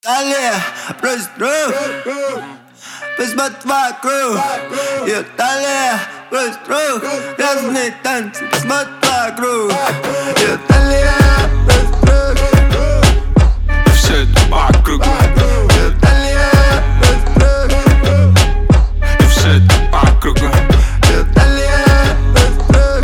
Талия просит рук, посмотри вокруг. Ее талия просит рук, разные танцы, посмотри вокруг. Ее талия просит рук, и все это по кругу. ее талия просит рук, И все это по кругу. ее талия просит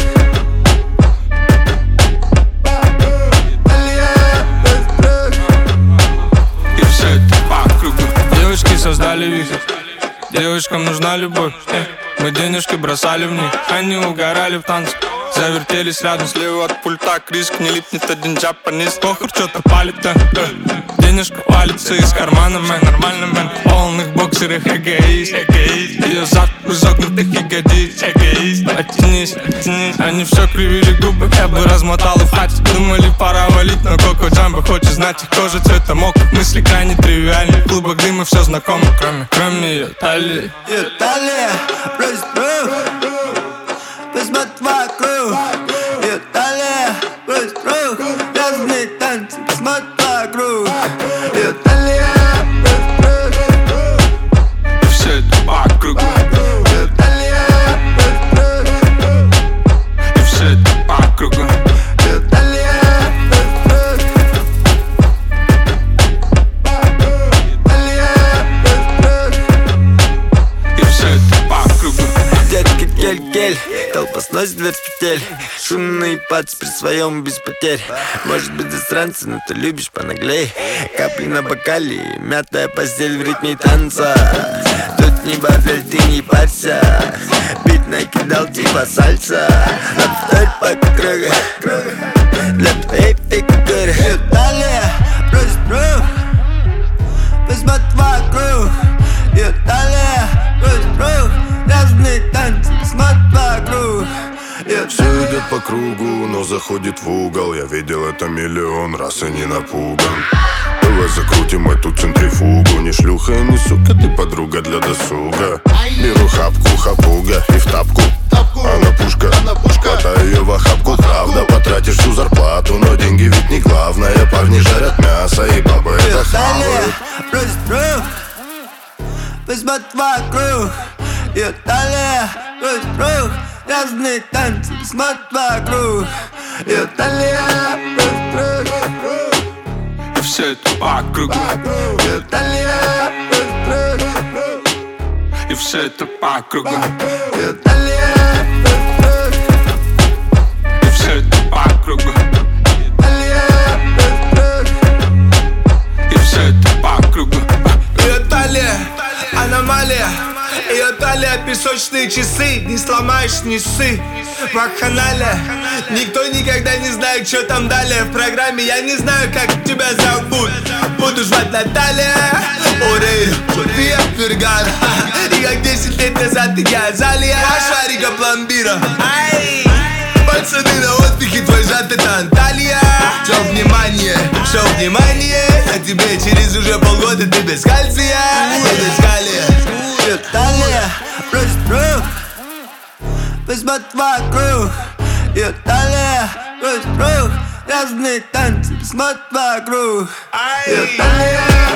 рук, талия просит рук. И все это по кругу. Девочки создали вихрь, девочкам нужна любовь. Мы денежки бросали в них, они угорали в танцах. Завертелись рядом, слева от пульта Криск, не липнет один джапанист. Похуй, что-то палит, да. Денежка валится из кармана, мэн, нормально, мэн. В полных боксерах эгоист, эгоист. Ее зад в изогнутых ягодиц, эгоист. Оттянись, оттянись. Они все кривили губы, я бы размотал и в хате. Думали, пора валить, но Коко Джамбо хочет знать их кожа цвета мок. Мысли крайне тривиальны, в клубах дыма все знакомо, кроме ее талии. Ее талия просит рук, посмотри вокруг. Ее талия просит рук, разные танцы, посмотри вокруг. Ее талия просит рук, И все это по кругу. ее талия просит рук, И все это по кругу. ее талия просит рук, талия просит рук. И все это по кругу. Детка кель-кель, толпа сносит дверь с петель. Шумный пац при своем без потерь. Может быть засранцы, но ты любишь понаглей. Капли на бокале, мятая постель в ритме танца. Тут не бафель, ты не парься. Бит накидал типа сальса. Обставь по кругу для твоей фигуры. Ее талия просит рук, посмотри вокруг. Ее талия просит рук, разные танцы, посмотри вокруг. Все идет по кругу, но заходит в угол. Я видел это миллион раз и не напуган. Давай закрутим эту центрифугу. Не шлюха и не сука, ты подруга для досуга. Беру хапку, хапуга и в тапку. Она пушка, хватай ее в охапку. Правда, потратишь всю зарплату, но деньги ведь не главное. Парни жарят мясо и бабы это Ее талия хавают. просит рук, посмотри вокруг. Ее талия просит рук, разные танцы, посмотри вокруг. Ее талия просит рук, И все это по кругу. ее талия просит рук, И все это по кругу. ее талия просит рук, И все это по кругу. талия просит рук. И все это по кругу. Ее талия, аномалия. Ее талия, песочные часы. Не сломаешь, не ссы. Вакханалия. Никто никогда не знает, что там далее в программе. Я не знаю, как тебя зовут. Буду звать Наталья Орейро, София Фергана. И как 10 лет назад я Залия Шарика пломбира. Ай! Пацаны на отдыхе, твой зад это Анталия. Все внимание, а тебе через уже полгода ты без кальция. Я без калия. Ее талия просит рук, посмотри вокруг. Ее талия просит рук, разные танцы, посмотри вокруг. Ее талия